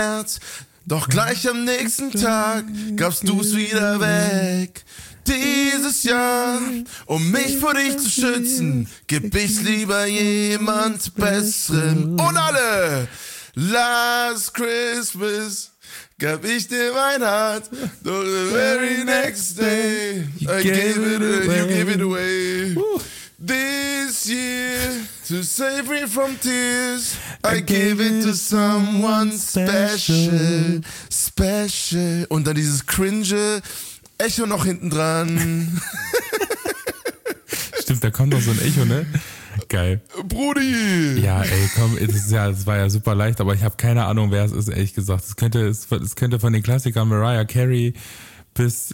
Herz. Doch gleich am nächsten Tag gabst du's wieder weg. Dieses Jahr, um mich vor dich zu schützen, geb ich's lieber jemand Besserem. Und alle! Last Christmas gab ich dir mein Herz, doch the very next day you gave it away. This year, to save me from tears, I gave it to someone special. Und dann dieses cringe Echo noch hinten dran. Stimmt, da kommt noch so ein Echo, ne? Geil. Brudi! Ja, ey, komm, das war ja super leicht, aber ich habe keine Ahnung, wer es ist, ehrlich gesagt. Es könnte von den Klassikern Mariah Carey bis,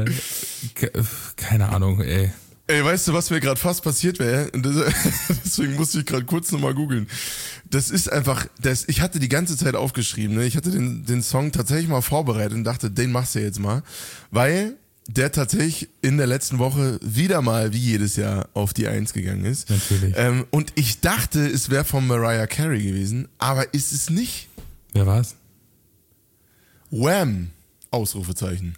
keine Ahnung, ey. Ey, weißt du, was mir gerade fast passiert wäre? Deswegen musste ich gerade kurz nochmal googeln. Das ist einfach, ich hatte die ganze Zeit aufgeschrieben, ne? Ich hatte den Song tatsächlich mal vorbereitet und dachte, den machst du jetzt mal. Weil der tatsächlich in der letzten Woche wieder mal, wie jedes Jahr, auf die 1 gegangen ist. Natürlich. Und ich dachte, es wäre von Mariah Carey gewesen, aber ist es nicht. Wer war's? Wham! Ausrufezeichen.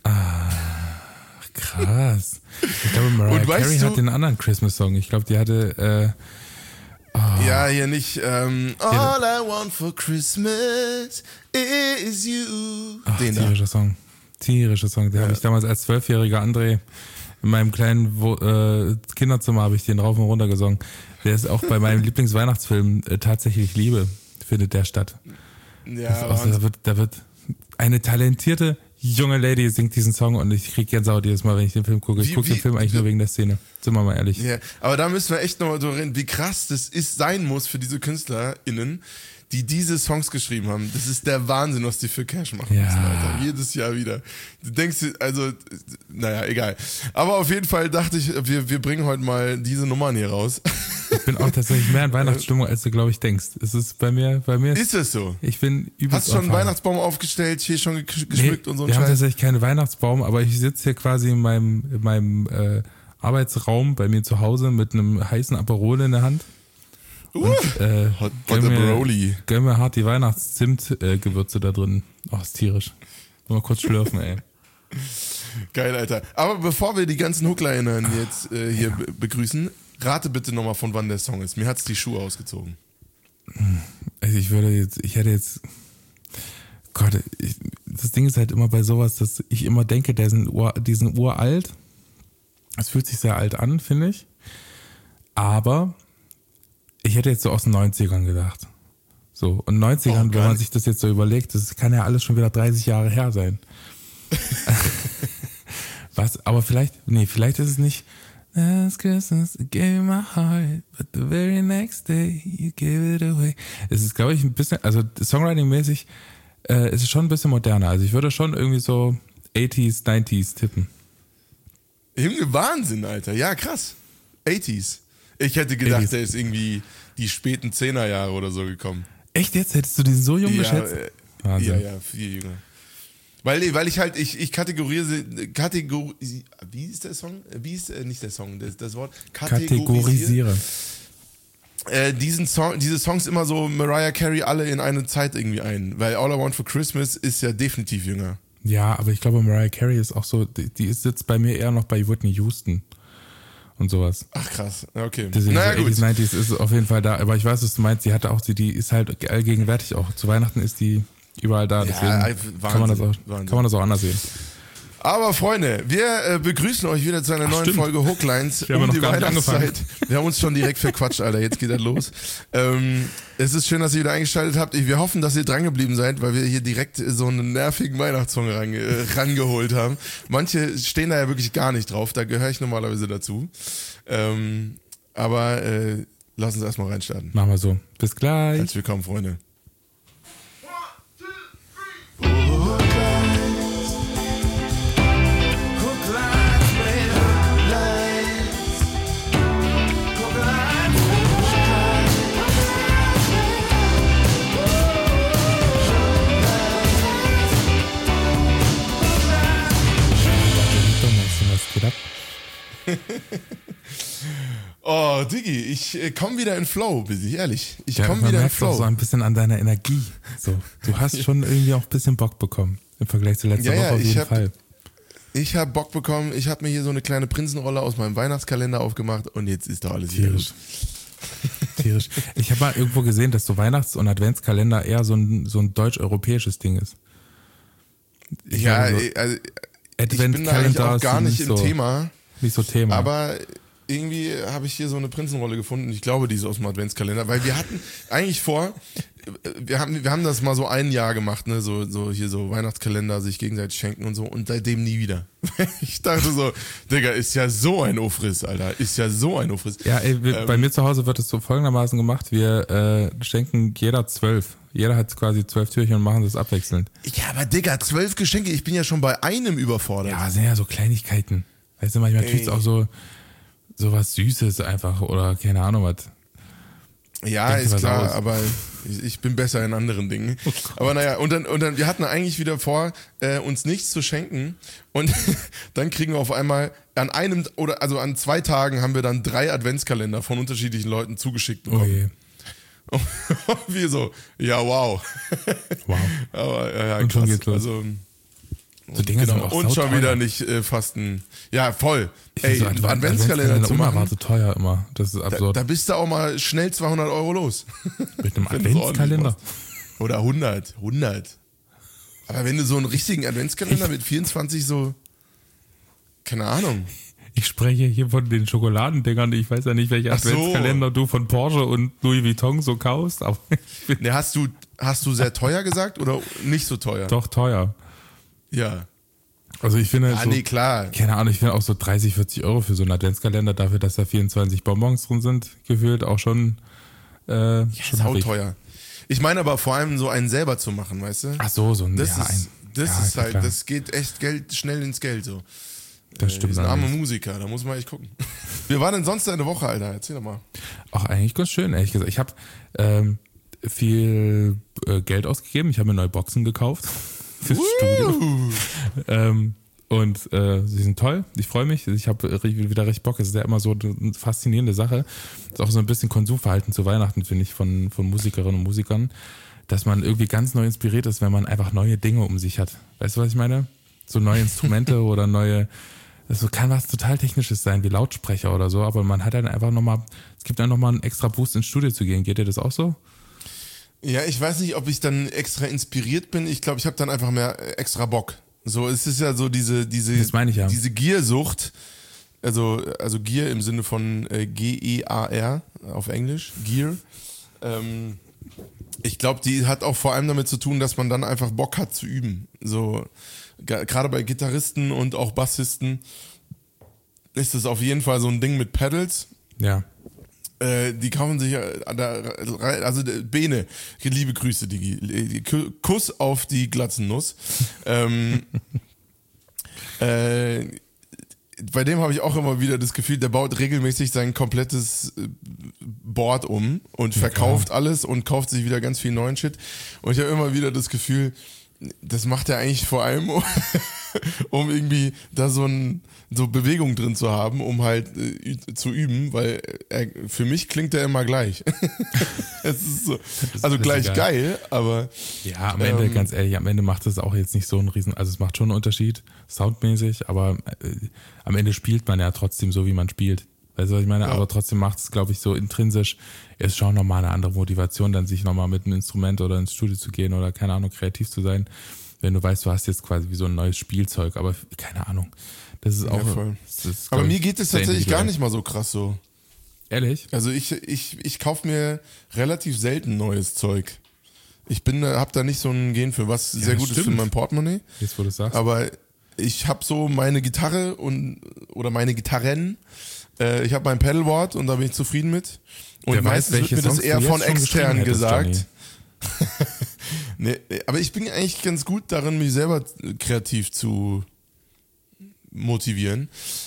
Krass. Ich glaube, Mariah Carey hat den anderen Christmas-Song. Ich glaube, die hatte... Ja, hier nicht All I want for Christmas is you. Ach, tierischer Song. Den habe ich damals als 12-jähriger André in meinem kleinen Kinderzimmer habe ich den rauf und runter gesungen. Der ist auch bei meinem Lieblingsweihnachtsfilm tatsächlich Liebe, findet der statt. Ja, da wird eine talentierte junge Lady singt diesen Song und ich krieg Gänsehaut jedes Mal, wenn ich den Film gucke. Ich gucke den Film eigentlich nur wegen der Szene. Sind wir mal ehrlich. Ja, aber da müssen wir echt nochmal drüber reden, wie krass das sein muss für diese KünstlerInnen, die diese Songs geschrieben haben. Das ist der Wahnsinn, was die für Cash machen müssen, Alter. Jedes Jahr wieder. Du denkst, also, naja, egal. Aber auf jeden Fall dachte ich, wir bringen heute mal diese Nummern hier raus. Ich bin auch tatsächlich mehr in Weihnachtsstimmung, als du, glaube ich, denkst. Es ist bei mir. Ist es so? Ich bin übelst. Hast du schon einen Weihnachtsbaum aufgestellt, hier schon geschmückt und so ein Scheiß? Wir haben Scheiß? tatsächlich keinen Weihnachtsbaum, aber ich sitze hier quasi in meinem Arbeitsraum bei mir zu Hause mit einem heißen Aperol in der Hand. Und Hot Aperoli. Gönn mir hart die Weihnachts-Zimt-Gewürze da drin. Oh, ist tierisch. Mal kurz schlürfen, ey. Geil, Alter. Aber bevor wir die ganzen HooklerInnen jetzt hier begrüßen, rate bitte nochmal, von wann der Song ist. Mir hat's die Schuhe ausgezogen. Also ich hätte jetzt, Gott, das Ding ist halt immer bei sowas, dass ich immer denke, die sind uralt. Es fühlt sich sehr alt an, finde ich. Aber ich hätte jetzt so aus den 90ern gedacht. So, und 90ern, wenn man sich das jetzt so überlegt, das kann ja alles schon wieder 30 Jahre her sein. Was? Aber vielleicht ist es nicht Last Christmas I gave you my heart, but the very next day you gave it away. Es ist, glaube ich, ein bisschen, also Songwriting-mäßig ist es schon ein bisschen moderner. Also ich würde schon irgendwie so 80s, 90s tippen. Wahnsinn, Alter. Ja, krass. 80s. Ich hätte gedacht, 80s. Der ist irgendwie die späten 10er Jahre oder so gekommen. Echt jetzt? Hättest du den so jung geschätzt? Wahnsinn. Ja, viel jünger. Weil ich halt, ich kategorisiere, wie ist der Song? Wie ist nicht der Song, das Wort? Kategorisiere. Diese Songs immer so Mariah Carey alle in eine Zeit irgendwie ein. Weil All I Want for Christmas ist ja definitiv jünger. Ja, aber ich glaube, Mariah Carey ist auch so, die sitzt bei mir eher noch bei Whitney Houston und sowas. Ach krass, okay. Deswegen naja, so gut. 80s, 90s ist auf jeden Fall da, aber ich weiß, was du meinst, die ist halt allgegenwärtig auch. Zu Weihnachten ist die überall da, deswegen kann man das auch anders sehen. Aber Freunde, wir begrüßen euch wieder zu einer neuen Folge Hooklines um die Weihnachtszeit. Wir haben uns schon direkt verquatscht, Alter. Jetzt geht das los. Es ist schön, dass ihr wieder eingeschaltet habt. Wir hoffen, dass ihr drangeblieben seid, weil wir hier direkt so einen nervigen Weihnachtssong rangeholt haben. Manche stehen da ja wirklich gar nicht drauf. Da gehöre ich normalerweise dazu. Aber lass uns erstmal reinstarten. Machen wir so. Bis gleich. Herzlich willkommen, Freunde. Oh, Diggi, ich komme wieder in Flow, bin ich ehrlich. Ich Ja, komme man wieder in merkt auch Flow. so ein bisschen an deiner Energie. So, du hast schon irgendwie auch ein bisschen Bock bekommen im Vergleich zu letzter Woche auf jeden Fall. Ich habe Bock bekommen. Ich habe mir hier so eine kleine Prinzenrolle aus meinem Weihnachtskalender aufgemacht und jetzt ist doch alles wieder gut. Tierisch. Ich habe mal irgendwo gesehen, dass so Weihnachts- und Adventskalender eher so ein deutsch-europäisches Ding ist. Ich Ja, glaube, also ich bin da eigentlich auch gar nicht im Thema. Nicht so Thema. Aber irgendwie habe ich hier so eine Prinzenrolle gefunden. Ich glaube, die ist aus dem Adventskalender, weil wir hatten eigentlich vor, wir haben das mal so ein Jahr gemacht, ne, so hier so Weihnachtskalender sich gegenseitig schenken und so und seitdem nie wieder. Ich dachte so, Digga, ist ja so ein Ofriss, Alter, ist ja so ein Ofriss. Ja, ey, bei mir zu Hause wird es so folgendermaßen gemacht, wir schenken jeder 12. Jeder hat quasi 12 Türchen und machen das abwechselnd. Ja, aber Digga, 12 Geschenke, ich bin ja schon bei einem überfordert. Ja, sind ja so Kleinigkeiten. Weißt du, manchmal kriegst du auch so was Süßes einfach oder keine Ahnung was. Ja, ist klar, aber ich bin besser in anderen Dingen. Aber naja, und dann, wir hatten eigentlich wieder vor, uns nichts zu schenken und dann kriegen wir auf einmal an 2 Tagen haben wir dann 3 Adventskalender von unterschiedlichen Leuten zugeschickt bekommen. Oh je. Und wir so, ja wow. Wow. Aber ja, Und schon krass. geht's los. Also, So Dinge sind genau. auch Und schon sauteuer. wieder nicht fasten. Ja, voll. Ich Ey, finde so Adventskalender zu machen, unerwartet teuer immer. Das ist absurd. da bist du auch mal schnell 200 Euro los. Mit einem wenn du's ordentlich Adventskalender. machst. Oder 100. Aber wenn du so einen richtigen Adventskalender mit 24 so, keine Ahnung. Ich spreche hier von den Schokoladendingern. Ich weiß ja nicht, welche Ach so. Adventskalender du von Porsche und Louis Vuitton so kaufst, aber Ne, hast du sehr teuer gesagt oder nicht so teuer? doch teuer. Ja. Also ich finde Ah, so, nee, klar. keine Ahnung, ich finde auch so 30, 40 Euro für so einen Adventskalender dafür, dass da 24 Bonbons drin sind, gefühlt auch schon schon Ist auch teuer. Ich meine aber vor allem so einen selber zu machen, weißt du? Ach so, ein Das ja, ist, das ja, ist halt, klar. das geht echt schnell ins Geld so. Das stimmt Wir sind arme allerdings. Musiker, da muss man echt gucken. Wie war denn sonst deine Woche, Alter? Erzähl doch mal. Auch eigentlich ganz schön, ehrlich gesagt. Ich habe viel Geld ausgegeben. Ich habe mir neue Boxen gekauft fürs Studio. Und sie sind toll. Ich freue mich. Ich habe wieder richtig Bock. Es ist ja immer so eine faszinierende Sache. Das ist auch so ein bisschen Konsumverhalten zu Weihnachten, finde ich, von Musikerinnen und Musikern, dass man irgendwie ganz neu inspiriert ist, wenn man einfach neue Dinge um sich hat. Weißt du, was ich meine? So neue Instrumente oder neue, das kann was total Technisches sein, wie Lautsprecher oder so, aber man hat dann einfach nochmal, es gibt dann nochmal einen extra Boost ins Studio zu gehen. Geht dir das auch so? Ja, ich weiß nicht, ob ich dann extra inspiriert bin. Ich glaube, ich habe dann einfach mehr extra Bock. So, es ist ja so diese Das meine ich ja. diese Giersucht. Also Gier im Sinne von G-E-A-R auf Englisch, Gear. Ich glaube, die hat auch vor allem damit zu tun, dass man dann einfach Bock hat zu üben. So, gerade bei Gitarristen und auch Bassisten ist es auf jeden Fall so ein Ding mit Pedals. Ja. Die kaufen sich, also Bene, liebe Grüße, Digi. Kuss auf die Glatzennuss. Bei dem habe ich auch immer wieder das Gefühl, der baut regelmäßig sein komplettes Board um und verkauft alles und kauft sich wieder ganz viel neuen Shit. Und ich habe immer wieder das Gefühl, das macht er eigentlich vor allem, um irgendwie da so Bewegung drin zu haben, um halt zu üben, weil für mich klingt er immer gleich. Es ist so, also gleich geil, aber ja, am Ende, ganz ehrlich, am Ende macht es auch jetzt nicht so einen riesen, also es macht schon einen Unterschied, soundmäßig, aber am Ende spielt man ja trotzdem so, wie man spielt. Weißt du, was ich meine? Ja. Aber trotzdem macht es, glaube ich, so intrinsisch, ist schon nochmal eine andere Motivation, dann sich nochmal mit einem Instrument oder ins Studio zu gehen oder, keine Ahnung, kreativ zu sein, wenn du weißt, du hast jetzt quasi wie so ein neues Spielzeug, aber keine Ahnung. Das ist auch. Ja, voll. Das ist, aber mir geht es tatsächlich gar nicht mal so krass so. Ehrlich? Also ich kaufe mir relativ selten neues Zeug. Ich hab da nicht so ein Gen für, was sehr gut ist für mein Portemonnaie. Jetzt, wo du sagst. Aber ich habe so meine Gitarre oder meine Gitarren. Ich habe mein Pedalboard und da bin ich zufrieden mit. Und meistens wird mir das eher von extern gesagt. Nee, aber ich bin eigentlich ganz gut darin, mich selber kreativ zu motivieren.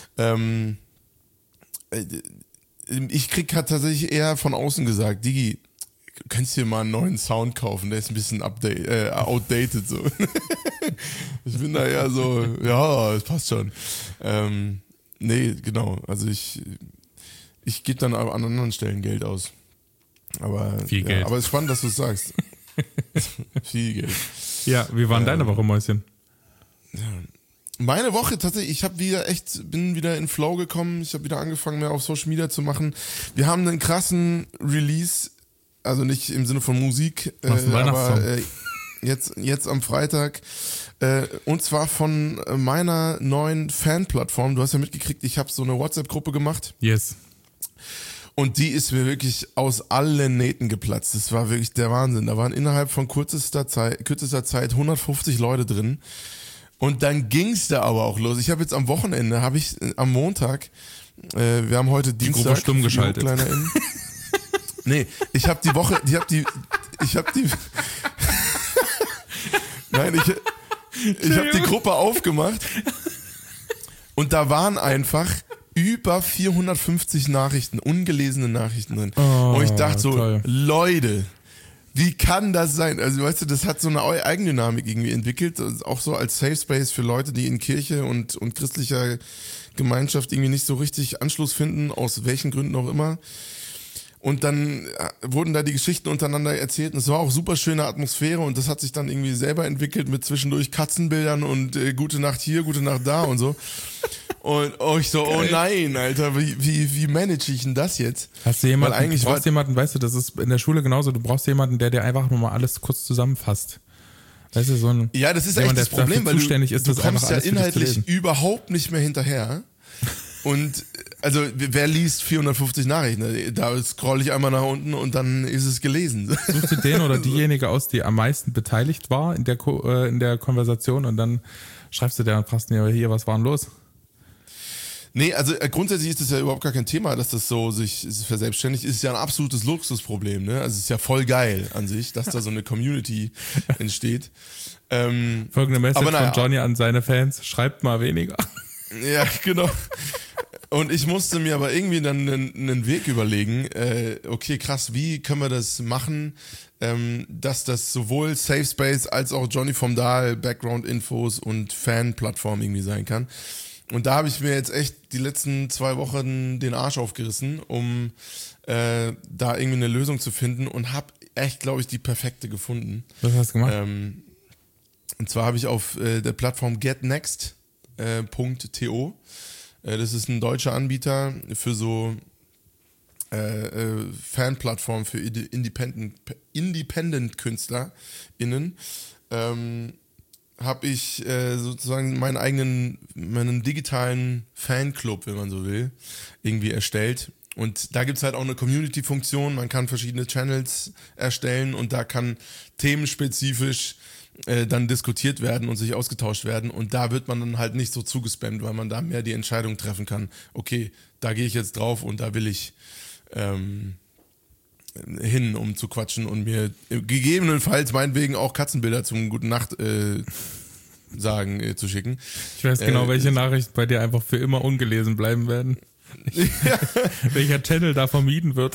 Ich krieg halt tatsächlich eher von außen gesagt, Digi, du kannst dir mal einen neuen Sound kaufen, der ist ein bisschen outdated so. Ich bin da eher so, ja, das passt schon. Nee, genau, also Ich gebe dann an anderen Stellen Geld aus. Aber, Viel Geld. Aber es ist spannend, dass du es sagst. Viel Geld. Ja, wie war denn deine Woche, Mäuschen? Ja. Meine Woche tatsächlich, bin wieder in Flow gekommen. Ich habe wieder angefangen, mehr auf Social Media zu machen. Wir haben einen krassen Release, also nicht im Sinne von Musik, aber jetzt am Freitag. Und zwar von meiner neuen Fanplattform. Du hast ja mitgekriegt, ich habe so eine WhatsApp-Gruppe gemacht. Yes. Und die ist mir wirklich aus allen Nähten geplatzt. Das war wirklich der Wahnsinn. Da waren innerhalb von kürzester Zeit 150 Leute drin. Und dann ging's da aber auch los. Ich habe jetzt am Wochenende, am Montag, wir haben heute die Dienstag. Gruppe stumm geschaltet. Nee, ich habe die Woche, nein, ich habe die Gruppe aufgemacht und da waren einfach über 450 Nachrichten, ungelesene Nachrichten drin. Oh, und ich dachte so, toll. Leute, wie kann das sein? Also weißt du, das hat so eine Eigendynamik irgendwie entwickelt, auch so als Safe Space für Leute, die in Kirche und christlicher Gemeinschaft irgendwie nicht so richtig Anschluss finden, aus welchen Gründen auch immer. Und dann wurden da die Geschichten untereinander erzählt und es war auch super schöne Atmosphäre und das hat sich dann irgendwie selber entwickelt mit zwischendurch Katzenbildern und gute Nacht hier, gute Nacht da und so. Und ich so, oh nein, Alter, wie manage ich denn das jetzt? Hast du jemanden, du brauchst jemanden, weißt du, das ist in der Schule genauso, du brauchst jemanden, der dir einfach nur mal alles kurz zusammenfasst. Weißt du, so ein ja, das ist echt das Problem, weil du kommst ja inhaltlich überhaupt nicht mehr hinterher. Und also wer liest 450 Nachrichten? Da scroll ich einmal nach unten und dann ist es gelesen. Suchst du den oder diejenige aus, die am meisten beteiligt war in der Konversation und dann schreibst du der und fragst dir hier, was war denn los? Nee, also grundsätzlich ist das ja überhaupt gar kein Thema, dass das so sich verselbstständigt. Ist ja ein absolutes Luxusproblem, ne? Also es ist ja voll geil an sich, dass da so eine Community entsteht. Folgende Message von Johnny an seine Fans: Schreibt mal weniger. Ja, genau. Und ich musste mir aber irgendwie dann einen Weg überlegen, okay, krass, wie können wir das machen, dass das sowohl Safe Space als auch Johnny vom Dahl, Background-Infos und Fan-Plattform irgendwie sein kann. Und da habe ich mir jetzt echt die letzten 2 Wochen den Arsch aufgerissen, um da irgendwie eine Lösung zu finden und habe echt, glaube ich, die perfekte gefunden. Was hast du gemacht? Und zwar habe ich auf der Plattform getnext.to, das ist ein deutscher Anbieter für so Fanplattformen für Independent-KünstlerInnen, habe ich sozusagen meinen digitalen Fanclub, wenn man so will, irgendwie erstellt. Und da gibt's halt auch eine Community-Funktion, man kann verschiedene Channels erstellen und da kann themenspezifisch dann diskutiert werden und sich ausgetauscht werden und da wird man dann halt nicht so zugespammt, weil man da mehr die Entscheidung treffen kann, okay, da gehe ich jetzt drauf und da will ich hin, um zu quatschen und mir gegebenenfalls meinetwegen auch Katzenbilder zum Guten Nacht sagen zu schicken. Ich weiß genau, welche Nachrichten bei dir einfach für immer ungelesen bleiben werden. Welcher Channel da vermieden wird.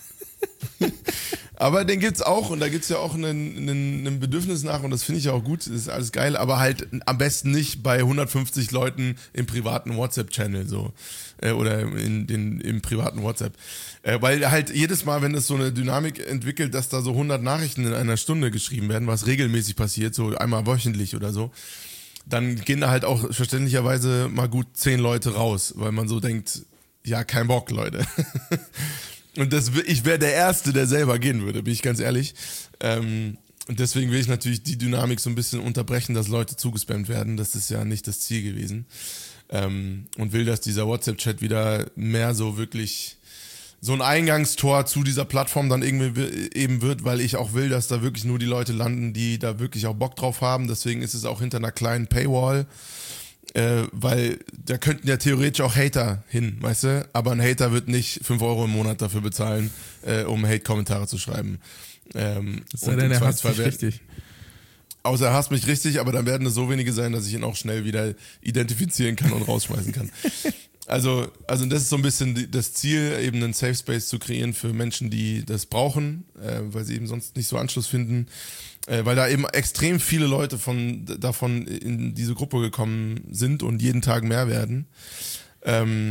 Aber den gibt's auch und da gibt's ja auch ein Bedürfnis nach und das finde ich ja auch gut, das ist alles geil, aber halt am besten nicht bei 150 Leuten im privaten WhatsApp-Channel so oder im privaten WhatsApp. Weil halt jedes Mal, wenn es so eine Dynamik entwickelt, dass da so 100 Nachrichten in einer Stunde geschrieben werden, was regelmäßig passiert, so einmal wöchentlich oder so, dann gehen da halt auch verständlicherweise mal gut 10 Leute raus, weil man so denkt, ja, kein Bock, Leute. Und ich wäre der Erste, der selber gehen würde, bin ich ganz ehrlich. Und deswegen will ich natürlich die Dynamik so ein bisschen unterbrechen, dass Leute zugespammt werden. Das ist ja nicht das Ziel gewesen. Und will, dass dieser WhatsApp-Chat wieder mehr so wirklich so ein Eingangstor zu dieser Plattform dann irgendwie eben wird, weil ich auch will, dass da wirklich nur die Leute landen, die da wirklich auch Bock drauf haben. Deswegen ist es auch hinter einer kleinen Paywall. Weil da könnten ja theoretisch auch Hater hin, weißt du? Aber ein Hater wird nicht 5 Euro im Monat dafür bezahlen, um Hate-Kommentare zu schreiben. Das sei denn, er hasst mich richtig. Außer er hasst mich richtig, aber dann werden es so wenige sein, dass ich ihn auch schnell wieder identifizieren kann und rausschmeißen kann. Also das ist so ein bisschen das Ziel, eben einen Safe Space zu kreieren für Menschen, die das brauchen, weil sie eben sonst nicht so Anschluss finden. Weil da eben extrem viele Leute davon in diese Gruppe gekommen sind und jeden Tag mehr werden.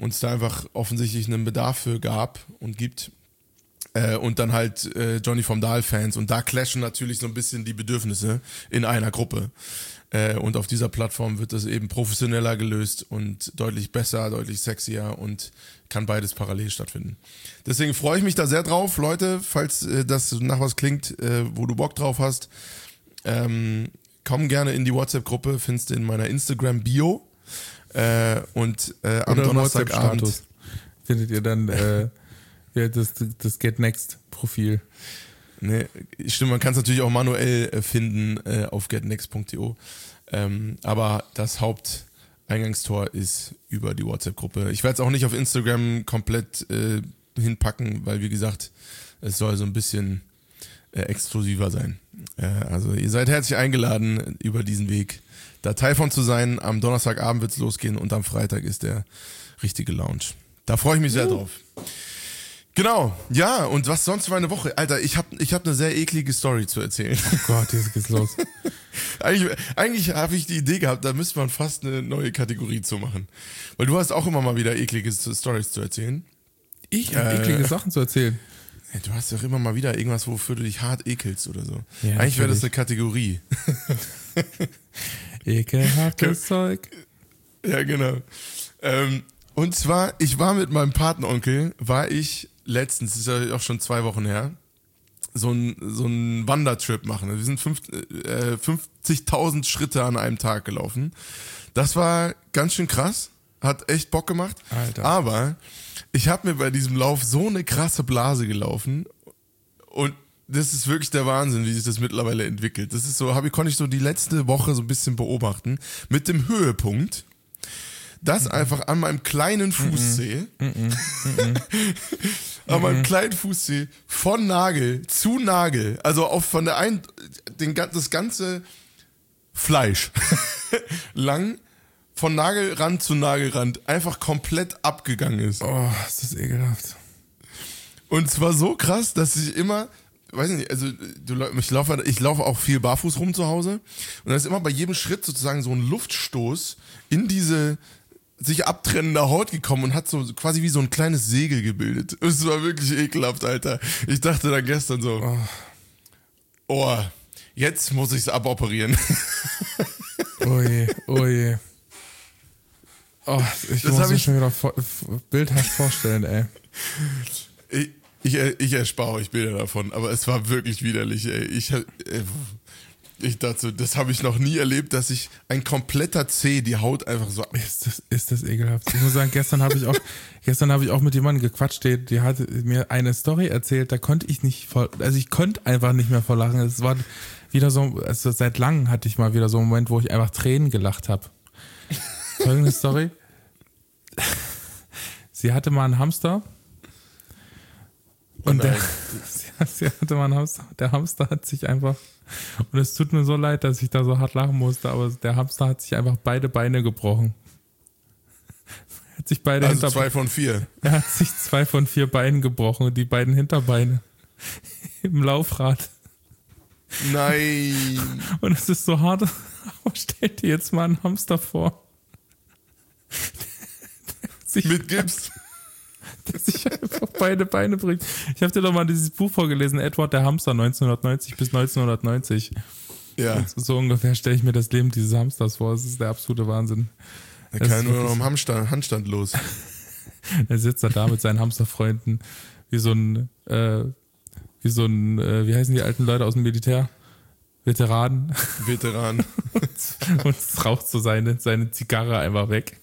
und es da einfach offensichtlich einen Bedarf für gab und gibt. Und dann halt Johnny vom Dahl-Fans. Und da clashen natürlich so ein bisschen die Bedürfnisse in einer Gruppe. Und auf dieser Plattform wird das eben professioneller gelöst und deutlich besser, deutlich sexier und kann beides parallel stattfinden. Deswegen freue ich mich da sehr drauf. Leute, falls das nach was klingt, wo du Bock drauf hast, komm gerne in die WhatsApp-Gruppe, findest du in meiner Instagram-Bio. Und am Donnerstagabend findet ihr dann das Get Next Profil. Nee, stimmt, man kann es natürlich auch manuell finden auf getnext.io. Aber das Haupteingangstor ist über die WhatsApp-Gruppe. Ich werde es auch nicht auf Instagram komplett hinpacken, weil wie gesagt, es soll so ein bisschen exklusiver sein. Also ihr seid herzlich eingeladen, über diesen Weg da Teil von zu sein. Am Donnerstagabend wird es losgehen und am Freitag ist der richtige Lounge. Da freue ich mich sehr drauf. Genau, ja, und was sonst für eine Woche? Alter, ich hab eine sehr eklige Story zu erzählen. Oh Gott, jetzt geht's los. Eigentlich habe ich die Idee gehabt, da müsste man fast eine neue Kategorie zu machen. Weil du hast auch immer mal wieder eklige Stories zu erzählen. Ich habe eklige Sachen zu erzählen. Ja, du hast doch immer mal wieder irgendwas, wofür du dich hart ekelst oder so. Ja, eigentlich wäre das eine Kategorie. Ekelhaftes Zeug. Ja, genau. Und zwar, ich war mit meinem Patenonkel, letztens, das ist ja auch schon 2 Wochen her, so ein Wandertrip machen. Wir sind 50.000 Schritte an einem Tag gelaufen. Das war ganz schön krass, hat echt Bock gemacht. Alter. Aber ich habe mir bei diesem Lauf so eine krasse Blase gelaufen und das ist wirklich der Wahnsinn, wie sich das mittlerweile entwickelt. Das ist so, konnte ich so die letzte Woche so ein bisschen beobachten, mit dem Höhepunkt, dass einfach an meinem kleinen Fußzeh, an meinem kleinen Fußzeh von Nagel zu Nagel, also auch von der das ganze Fleisch lang von Nagelrand zu Nagelrand einfach komplett abgegangen ist. Oh, ist das ekelhaft. Und zwar so krass, dass ich immer, weiß nicht, also ich laufe auch viel barfuß rum zu Hause und da ist immer bei jedem Schritt sozusagen so ein Luftstoß in diese sich abtrennende Haut gekommen und hat so quasi wie so ein kleines Segel gebildet. Es war wirklich ekelhaft, Alter. Ich dachte dann gestern so, oh, jetzt muss ich's aboperieren. Oh je, oh je. Oh, ich muss mir schon wieder bildhaft vorstellen, ey. Ich erspare euch Bilder davon, aber es war wirklich widerlich, ey. Ich dachte, das habe ich noch nie erlebt, dass sich ein kompletter Zeh die Haut einfach so... Ist das ekelhaft. Ich muss sagen, gestern habe ich auch mit jemandem gequatscht, die hat mir eine Story erzählt, da konnte ich nicht ich konnte einfach nicht mehr vor lachen. Es war wieder so, also seit langem hatte ich mal wieder so einen Moment, wo ich einfach Tränen gelacht habe. Folgende Story. Sie hatte mal einen Hamster. Und sie hatte mal einen Hamster. Der Hamster hat sich einfach, und es tut mir so leid, dass ich da so hart lachen musste, aber der Hamster hat sich einfach beide Beine gebrochen. Er hat sich beide 2 von 4. Er hat sich 2 von 4 Beinen gebrochen, die beiden Hinterbeine im Laufrad. Nein. Und es ist so hart, aber stell dir jetzt mal einen Hamster vor. Mit Gips. Der sich einfach beide Beine bricht. Ich habe dir doch mal dieses Buch vorgelesen, Edward der Hamster, 1990 bis 1990. Ja. Und so ungefähr stelle ich mir das Leben dieses Hamsters vor. Das ist der absolute Wahnsinn. Er kann nur noch im Handstand los. Er sitzt da mit seinen Hamsterfreunden wie wie heißen die alten Leute aus dem Militär? Veteranen. Und raucht so seine Zigarre einfach weg.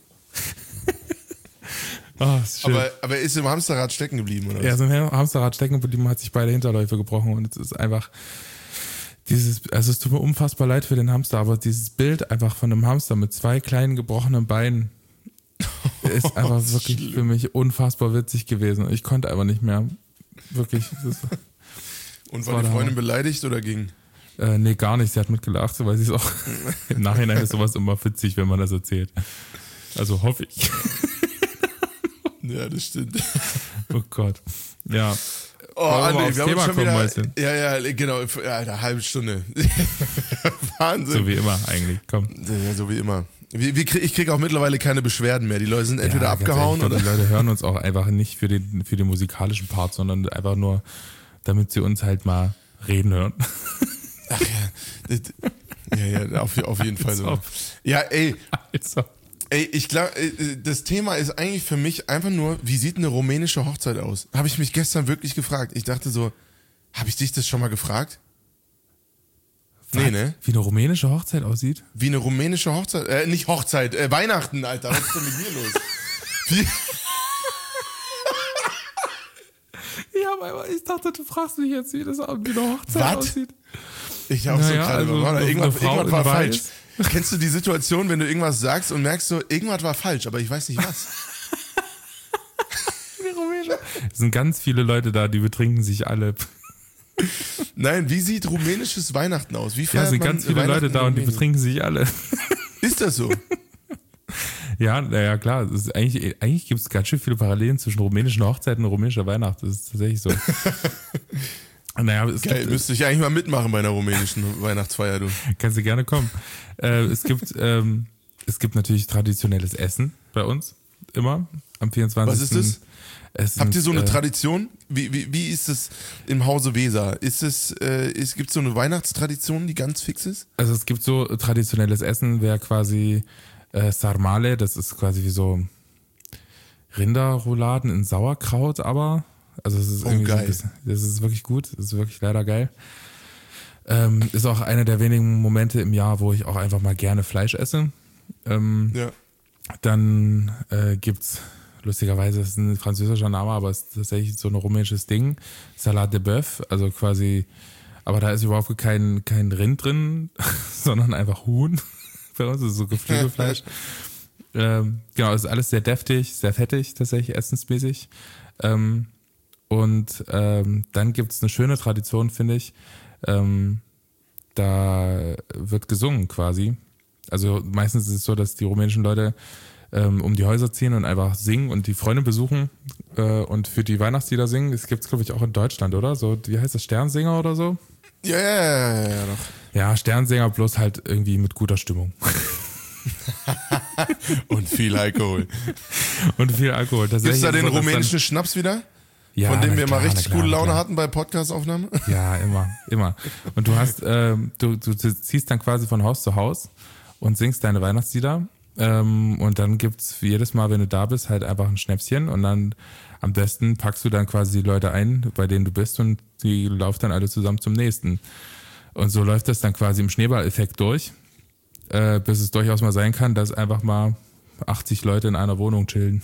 Oh, ist schön. Aber er ist im Hamsterrad stecken geblieben, oder? Er ist im Hamsterrad stecken geblieben, hat sich beide Hinterläufe gebrochen und es ist einfach also es tut mir unfassbar leid für den Hamster, aber dieses Bild einfach von einem Hamster mit 2 kleinen gebrochenen Beinen ist einfach wirklich schlimm. Für mich unfassbar witzig gewesen. Ich konnte einfach nicht mehr. Wirklich. Und war die Freundin beleidigt oder ging? Nee, gar nicht. Sie hat mitgelacht, weil sie es auch im Nachhinein ist sowas immer witzig, wenn man das erzählt. Also hoffe ich. Ja, das stimmt. Oh Gott. Ja. Oh, André, wir haben schon wieder. Ja, genau. Ja, eine halbe Stunde. Wahnsinn. So wie immer eigentlich. Komm. Ja, so wie immer. Ich kriege auch mittlerweile keine Beschwerden mehr. Die Leute sind entweder abgehauen ehrlich, oder. Die Leute hören uns auch einfach nicht für den musikalischen Part, sondern einfach nur, damit sie uns halt mal reden hören. Ach ja, auf jeden Fall so. Ja, ey. Also. Ey, ich glaube, das Thema ist eigentlich für mich einfach nur, wie sieht eine rumänische Hochzeit aus? Habe ich mich gestern wirklich gefragt. Ich dachte so, habe ich dich das schon mal gefragt? Nee, ne? Wie eine rumänische Hochzeit aussieht? Wie eine rumänische Hochzeit, nicht Hochzeit, Weihnachten, Alter. Was ist denn mit mir los? Wie? Ja, aber ich dachte, du fragst mich jetzt, wie das wie eine Hochzeit aussieht. Ich auch so gerade, irgendwas war falsch. Weiß. Kennst du die Situation, wenn du irgendwas sagst und merkst so, irgendwas war falsch, aber ich weiß nicht was? Es sind ganz viele Leute da, die betrinken sich alle. Nein, wie sieht rumänisches Weihnachten aus? Wie feiert es sind man ganz viele Leute da und die betrinken sich alle. Ist das so? Ja, naja, klar. Das ist eigentlich gibt es ganz schön viele Parallelen zwischen rumänischen Hochzeiten und rumänischer Weihnachten. Das ist tatsächlich so. Naja, Geil, müsste ich eigentlich mal mitmachen bei einer rumänischen Weihnachtsfeier, du. Kannst du gerne kommen. Es gibt natürlich traditionelles Essen bei uns, immer, am 24. Was ist das? Habt ihr so eine Tradition? Wie ist es im Hause Weser? Gibt es so eine Weihnachtstradition, die ganz fix ist? Also es gibt so traditionelles Essen, wäre quasi Sarmale, das ist quasi wie so Rinderrouladen in Sauerkraut, aber... Also es ist irgendwie geil. Das ist wirklich gut, das ist wirklich leider geil. Ist auch einer der wenigen Momente im Jahr, wo ich auch einfach mal gerne Fleisch esse. Ja. Dann gibt's, lustigerweise, das ist ein französischer Name, aber es ist tatsächlich so ein rumänisches Ding, Salat de Bœuf, also quasi, aber da ist überhaupt kein Rind drin, sondern einfach Huhn. Bei uns ist es so Geflügelfleisch. Genau, es ist alles sehr deftig, sehr fettig, tatsächlich essensmäßig. Und dann gibt es eine schöne Tradition, finde ich. Da wird gesungen quasi. Also meistens ist es so, dass die rumänischen Leute um die Häuser ziehen und einfach singen und die Freunde besuchen und für die Weihnachtslieder singen. Das gibt es, glaube ich, auch in Deutschland, oder? So, wie heißt das? Sternsinger oder so? Ja, doch. Ja, Sternsinger, bloß halt irgendwie mit guter Stimmung. Und viel Alkohol. Und viel Alkohol. Gibt es da den rumänischen Schnaps wieder? Ja, von dem wir mal richtig gute Laune hatten bei Podcastaufnahme? Ja, immer. Und du hast, du ziehst dann quasi von Haus zu Haus und singst deine Weihnachtslieder. Und dann gibt's jedes Mal, wenn du da bist, halt einfach ein Schnäpschen und dann am besten packst du dann quasi die Leute ein, bei denen du bist und die laufen dann alle zusammen zum nächsten. Und so läuft das dann quasi im Schneeballeffekt durch, bis es durchaus mal sein kann, dass einfach mal 80 Leute in einer Wohnung chillen.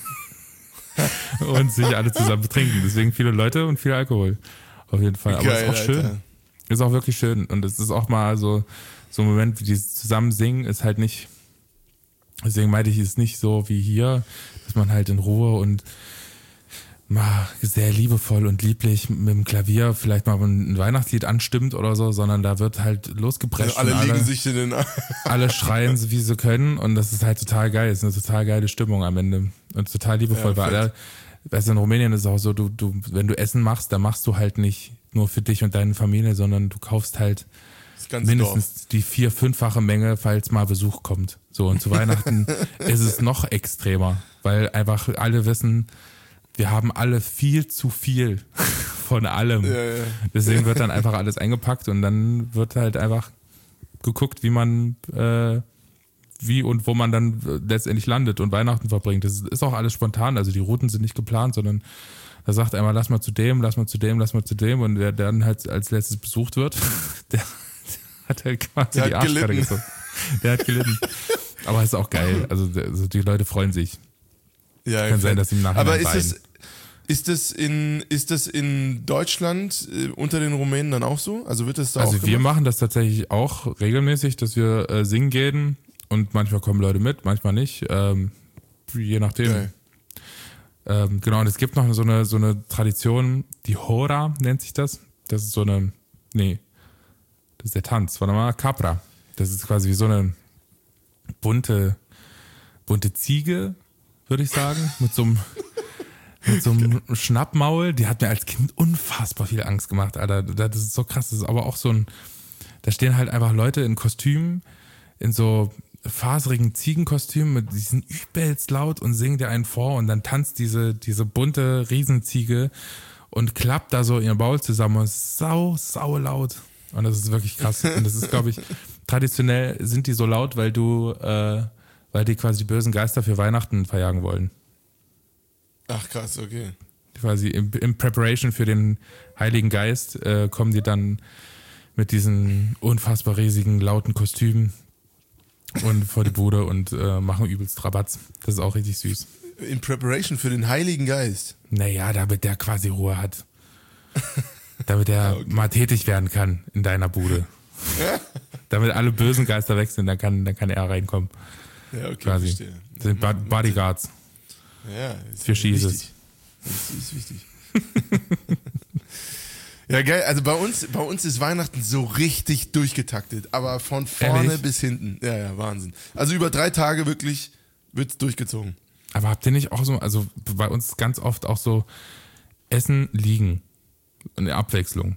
Und sich alle zusammen betrinken. Deswegen viele Leute und viel Alkohol. Auf jeden Fall. Aber es ist auch schön. Alter. Ist auch wirklich schön. Und es ist auch mal so ein Moment, wie die zusammen singen, ist halt nicht, deswegen meinte ich, ist nicht so wie hier, dass man halt in Ruhe und mal sehr liebevoll und lieblich mit dem Klavier vielleicht mal ein Weihnachtslied anstimmt oder so, sondern da wird halt losgeprescht. Also alle liegen sich in den alle schreien, so wie sie können und das ist halt total geil. Es ist eine total geile Stimmung am Ende und total liebevoll. Weil alle, weißt du, in Rumänien ist es auch so, wenn du Essen machst, dann machst du halt nicht nur für dich und deine Familie, sondern du kaufst halt mindestens die 4-5-fache Menge, falls mal Besuch kommt. So, und zu Weihnachten ist es noch extremer, weil einfach alle wissen, wir haben alle viel zu viel von allem. Ja. Deswegen wird dann einfach alles eingepackt und dann wird halt einfach geguckt, wie man, wie und wo man dann letztendlich landet und Weihnachten verbringt. Das ist auch alles spontan, also die Routen sind nicht geplant, sondern da sagt einmal, lass mal zu dem, lass mal zu dem, lass mal zu dem und der dann halt als letztes besucht wird, der hat halt quasi die Arschkarte gezogen. Der hat gelitten. Aber es ist auch geil, also die Leute freuen sich. Ja, kann sein, dass sie im Nachhinein aber ist das in Deutschland unter den Rumänen dann auch so? Also wird das da auch gemacht? Wir machen das tatsächlich auch regelmäßig, dass wir singen gehen und manchmal kommen Leute mit, manchmal nicht, je nachdem. Genau, und es gibt noch so eine Tradition, die Hora nennt sich das. Das ist das ist der Tanz, warte mal, Capra. Das ist quasi wie so eine bunte Ziege, würde ich sagen, mit so einem Schnappmaul. Die hat mir als Kind unfassbar viel Angst gemacht, Alter. Das ist so krass. Das ist aber auch da stehen halt einfach Leute in Kostümen, in so faserigen Ziegenkostüm mit diesen übelst laut und singen dir einen vor und dann tanzt diese bunte Riesenziege und klappt da so ihr Maul zusammen und ist sau laut. Und das ist wirklich krass. Und das ist, glaube ich, traditionell sind die so laut, weil die quasi die bösen Geister für Weihnachten verjagen wollen. Ach krass, okay. Quasi im Preparation für den Heiligen Geist kommen die dann mit diesen unfassbar riesigen, lauten Kostümen und vor die Bude und machen übelst Rabatz. Das ist auch richtig süß. In Preparation für den Heiligen Geist? Naja, damit der quasi Ruhe hat. Damit er mal tätig werden kann in deiner Bude. Damit alle bösen Geister weg sind, dann kann er reinkommen. Ja, okay, quasi. Verstehe. Das sind Bodyguards. Ja, für Schießes. Das ist wichtig. Ja, geil. Also bei uns ist Weihnachten so richtig durchgetaktet, aber von vorne Ehrlich? bis hinten. Ja, Wahnsinn. Also über 3 Tage wirklich wird's durchgezogen. Aber habt ihr nicht auch so, also bei uns ganz oft auch so Essen, Liegen. Eine Abwechslung.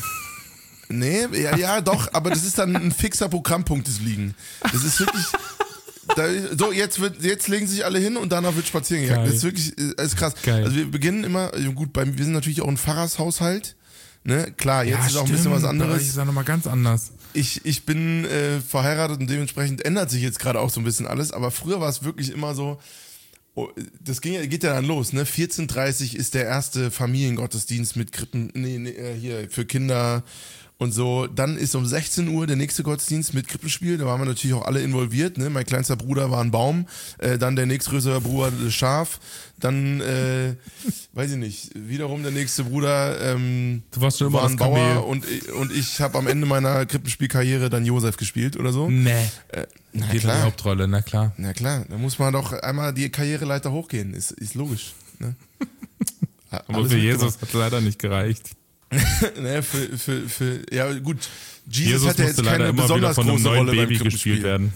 Nee, ja, doch, aber das ist dann ein fixer Programmpunkt des Liegen. Das ist wirklich. So, jetzt legen sich alle hin und danach wird spazieren gegangen. Das ist wirklich, das ist krass. Geil. Also wir beginnen immer, gut, wir sind natürlich auch ein Pfarrershaushalt. Ne? Klar, jetzt ist auch ein bisschen was anderes. Das ist ja nochmal ganz anders. Ich bin verheiratet und dementsprechend ändert sich jetzt gerade auch so ein bisschen alles, aber früher war es wirklich immer so, das geht ja dann los, ne? 14:30 ist der erste Familiengottesdienst mit Krippen, hier für Kinder und so. Dann ist um 16 Uhr der nächste Gottesdienst mit Krippenspiel, da waren wir natürlich auch alle involviert, ne? Mein kleinster Bruder war ein Baum, dann der nächstgrößere Bruder das Schaf, dann, weiß ich nicht, wiederum der nächste Bruder du warst schon immer war ein das Kamel. Bauer und ich habe am Ende meiner Krippenspielkarriere dann Josef gespielt oder so. Nee. Na Geht in die Hauptrolle, na klar. Na klar, da muss man doch einmal die Karriereleiter hochgehen, ist logisch. Ne? Aber für Jesus hat es leider nicht gereicht. Ne, ja gut, Jesus hat ja jetzt musste leider keine immer wieder besonders von einem große neuen Rolle beim Baby gespielt werden.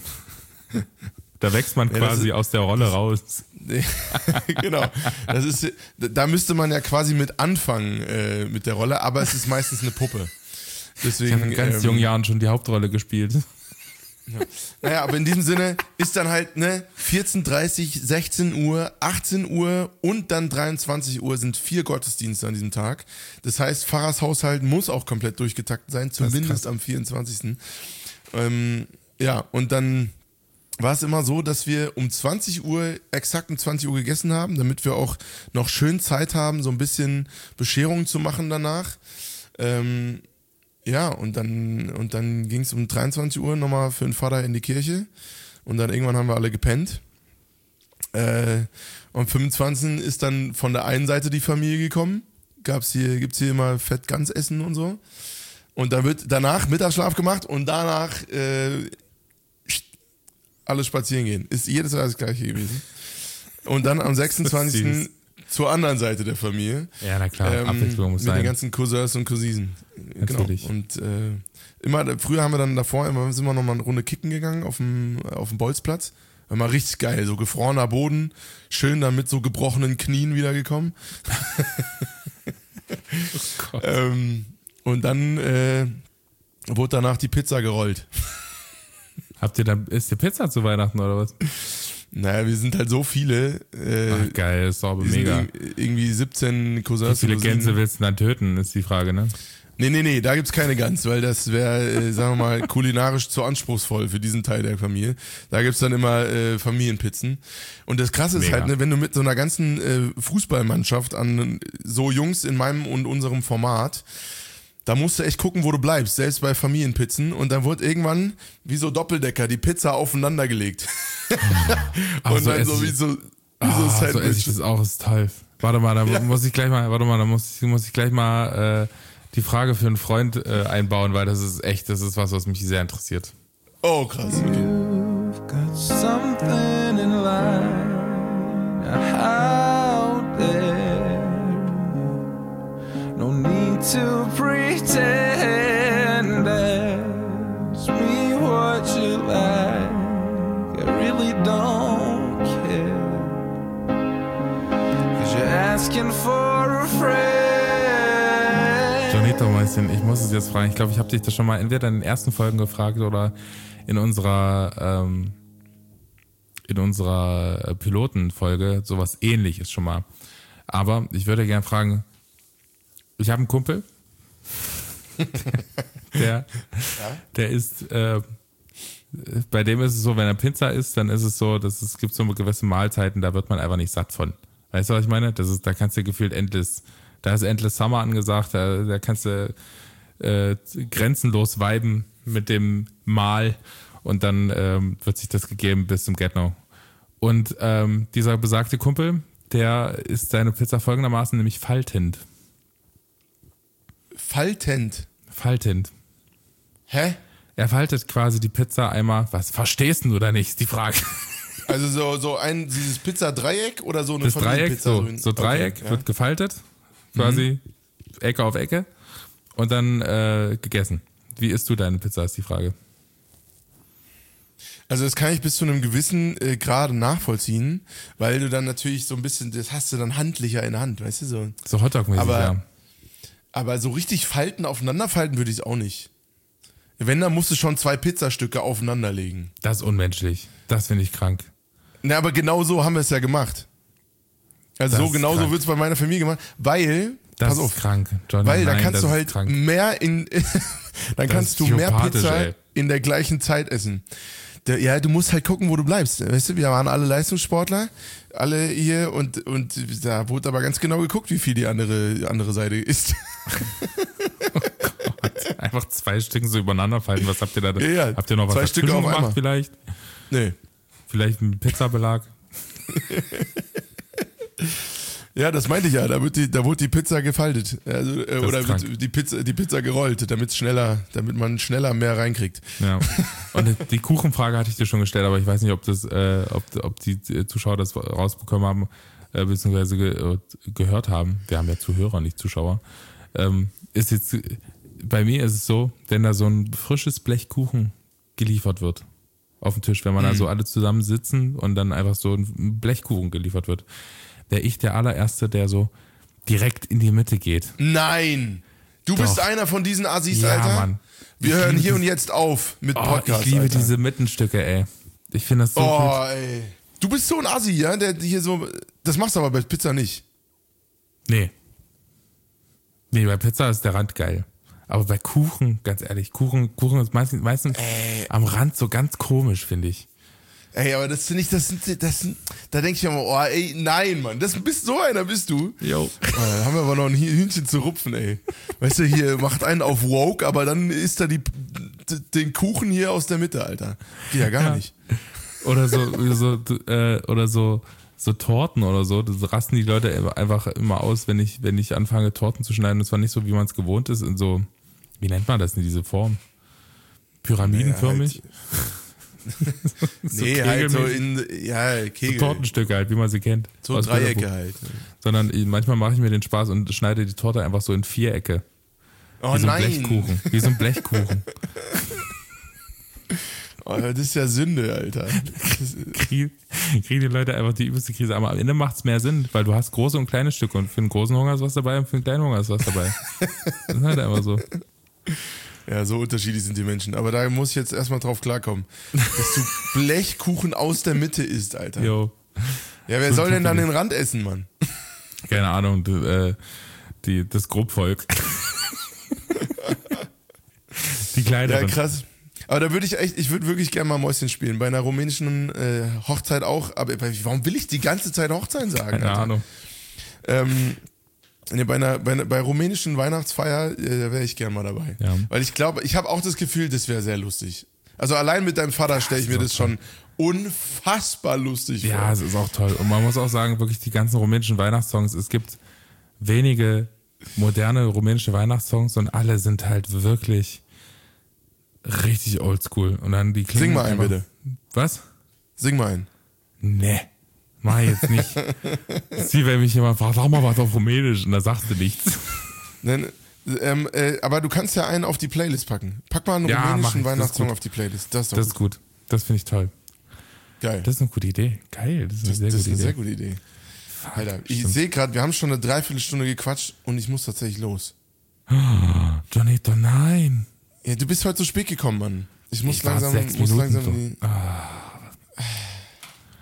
Da wächst man quasi aus der Rolle raus. Genau, da müsste man ja quasi mit anfangen mit der Rolle, aber es ist meistens eine Puppe. Deswegen, ich habe in ganz jungen Jahren schon die Hauptrolle gespielt. Ja. Naja, aber in diesem Sinne ist dann halt 14:30, 16 Uhr, 18 Uhr und dann 23 Uhr sind 4 Gottesdienste an diesem Tag. Das heißt, Pfarrershaushalt muss auch komplett durchgetaktet sein, zumindest am 24. Ja, und dann war es immer so, dass wir exakt um 20 Uhr gegessen haben, damit wir auch noch schön Zeit haben, so ein bisschen Bescherung zu machen danach. Ja, und dann ging es um 23 Uhr nochmal für den Vater in die Kirche und dann irgendwann haben wir alle gepennt. Am 25. ist dann von der einen Seite die Familie gekommen, gibt's hier immer Fett-Gans-Essen und so. Und dann wird danach Mittagsschlaf gemacht und danach alles spazieren gehen. Ist jedes Jahr das gleiche gewesen. Und dann am 26. zur anderen Seite der Familie. Ja, na klar, Abwechslung muss mit sein. den ganzen Cousins und Cousinen. Natürlich. Genau. Und früher haben wir dann davor sind wir noch mal eine Runde kicken gegangen auf dem Bolzplatz. War mal richtig geil, so gefrorener Boden, schön dann mit so gebrochenen Knien wiedergekommen. Oh Gott. Und dann wurde danach die Pizza gerollt. Ist die Pizza zu Weihnachten oder was? Naja, wir sind halt so viele. Ach geil, ist doch aber mega. Irgendwie 17 Cousins. Wie viele Gänse willst du dann töten, ist die Frage, ne? Nee, da gibt's keine Gans, weil das wäre, sagen wir mal, kulinarisch zu anspruchsvoll für diesen Teil der Familie. Da gibt's dann immer Familienpizzen. Und das Krasse ist halt, ne, wenn du mit so einer ganzen Fußballmannschaft an so Jungs in meinem und unserem Format, da musst du echt gucken, wo du bleibst, selbst bei Familienpizzen. Und dann wurde irgendwann, wie so Doppeldecker, die Pizza aufeinander gelegt. Oh, und so dann so wie so Sandwich. So esse ich das auch, ist toll. Warte mal, da muss ich gleich mal die Frage für einen Freund einbauen, weil das ist was mich sehr interessiert. Oh, krass, okay. You've got something in line out there. No need to pretend. Ask me what you like. I really don't care. 'Cause you're asking for a friend. Jonito, Mäuschen, ich muss es jetzt fragen. Ich glaube, ich habe dich das schon mal entweder in den ersten Folgen gefragt oder in unserer in unserer Pilotenfolge sowas Ähnliches schon mal. Aber ich würde gerne fragen, ich habe einen Kumpel, der ist, bei dem ist es so, wenn er Pizza isst, dann ist es so, dass es gibt so gewisse Mahlzeiten, da wird man einfach nicht satt von. Weißt du, was ich meine? Da kannst du gefühlt da ist Endless Summer angesagt, da kannst du grenzenlos viben mit dem Mahl und dann wird sich das gegeben bis zum Get-No. Und dieser besagte Kumpel, der isst seine Pizza folgendermaßen, nämlich faltend. Faltend. Hä? Er faltet quasi die Pizza einmal. Was verstehst du da nicht, ist die Frage. Also dieses Pizza-Dreieck oder so eine Das Dreieck, Familienpizza? so Dreieck okay, wird gefaltet, quasi Ecke auf Ecke und dann gegessen. Wie isst du deine Pizza, ist die Frage. Also das kann ich bis zu einem gewissen Grad nachvollziehen, weil du dann natürlich so ein bisschen, das hast du dann handlicher in der Hand, weißt du so. So Hotdog-mäßig, ja. Aber so richtig aufeinander falten würde ich es auch nicht. Wenn, dann musst du schon 2 Pizzastücke aufeinander legen. Das ist unmenschlich. Das finde ich krank. Na, aber genau so haben wir es ja gemacht. Also Das so genau so krank. wird es bei meiner Familie gemacht, weil, Das pass auf, ist krank, Johnny. weil da Nein, kannst das du ist halt krank. mehr dann Das kannst ist du mehr psychopathisch, Pizza ey. in der gleichen Zeit essen. Ja, du musst halt gucken, wo du bleibst. Weißt du, wir waren alle Leistungssportler, alle hier und da wurde aber ganz genau geguckt, wie viel die andere Seite isst. Einfach 2 Stücken so übereinander falten. Was habt ihr da? Ja, habt ihr noch was 2 Stücke dazwischen auf gemacht einmal. vielleicht? Nee. Vielleicht ein Pizzabelag? Ja, das meinte ich ja. Da wurde die Pizza gefaltet. Also, oder ist krank. wird die Pizza gerollt, damit man schneller mehr reinkriegt. Ja. Und die Kuchenfrage hatte ich dir schon gestellt, aber ich weiß nicht, ob die Zuschauer das rausbekommen haben, beziehungsweise gehört haben. Wir haben ja Zuhörer, nicht Zuschauer. Bei mir ist es so, wenn da so ein frisches Blech Kuchen geliefert wird auf den Tisch, wenn man da so alle zusammen sitzen und dann einfach so ein Blechkuchen geliefert wird, wäre ich der allererste, der so direkt in die Mitte geht. Nein! Du bist Doch. einer von diesen Assis, Ja, Alter. Mann. Wir hören hier und jetzt auf mit Podcast, ich liebe Alter. diese Mittenstücke, ey. Ich finde das so gut. Ey. Du bist so ein Assi, ja? Der hier so. Das machst du aber bei Pizza nicht. Nee, bei Pizza ist der Rand geil. Aber bei Kuchen, ganz ehrlich, Kuchen ist meistens am Rand so ganz komisch, finde ich. Ey, aber das finde ich, da denke ich immer, oh, ey, nein, Mann, so einer bist du. Jo. Da haben wir aber noch ein Hühnchen zu rupfen, ey. Weißt du, hier macht einen auf woke, aber dann isst er den Kuchen hier aus der Mitte, Alter. Geht ja gar nicht. Oder so Torten oder so, das rasten die Leute einfach immer aus, wenn ich anfange, Torten zu schneiden. Und zwar nicht so, wie man es gewohnt ist, in so, wie nennt man das in diese Form? Pyramidenförmig? So halt so So Kegel. Tortenstücke halt, wie man sie kennt. So Aus Dreiecke Bilderbuch. halt. Sondern manchmal mache ich mir den Spaß und schneide die Torte einfach so in Vierecke. Oh Wie so ein nein. Blechkuchen. Wie so ein Blechkuchen. Oh, das ist ja Sünde, Alter. Kriegen die Leute einfach die übelste Krise. Aber am Ende macht es mehr Sinn, weil du hast große und kleine Stücke und für einen großen Hunger ist was dabei und für einen kleinen Hunger ist was dabei. Das ist halt einfach so. Ja, so unterschiedlich sind die Menschen. Aber da muss ich jetzt erstmal drauf klarkommen, dass du Blechkuchen aus der Mitte isst, Alter. Jo. Ja, wer soll denn dann den Rand essen, Mann? Keine Ahnung, das Grobvolk. Die kleineren. Ja, krass. Aber da würde ich würde wirklich gerne mal Mäuschen spielen. Bei einer rumänischen Hochzeit auch. Aber warum will ich die ganze Zeit Hochzeit sagen? Keine Alter? Ahnung. Bei rumänischen Weihnachtsfeier, da wäre ich gerne mal dabei. Ja. Weil ich glaube, ich habe auch das Gefühl, das wäre sehr lustig. Also allein mit deinem Vater stelle ich mir das schon unfassbar lustig vor. Ja, es ist auch toll. Und man muss auch sagen, wirklich die ganzen rumänischen Weihnachtssongs, es gibt wenige moderne rumänische Weihnachtssongs und alle sind halt wirklich richtig oldschool. Und dann die klingen Sing mal einen, einfach- bitte. Was? Sing mal einen. Nee, mach ich jetzt nicht. Das ist wie wenn mich jemand fragt, sag mal was auf Rumänisch und da sagst du nichts. Aber du kannst ja einen auf die Playlist packen. Pack mal einen Ja, mach rumänischen ich, das ist Weihnachtssong gut. auf die Playlist. Das ist doch Das ist gut. Das finde ich toll. geil. Das ist eine gute Idee. Geil, das ist eine Das ist eine sehr sehr gute gute Idee. Fuck, Alter, ich stimmt. sehe gerade, wir haben schon eine Dreiviertelstunde gequatscht und ich muss tatsächlich los. Johnny, doch nein. Ja, du bist heute so spät gekommen, Mann. Ich muss Ich war langsam, 6 muss Minuten langsam so. in die,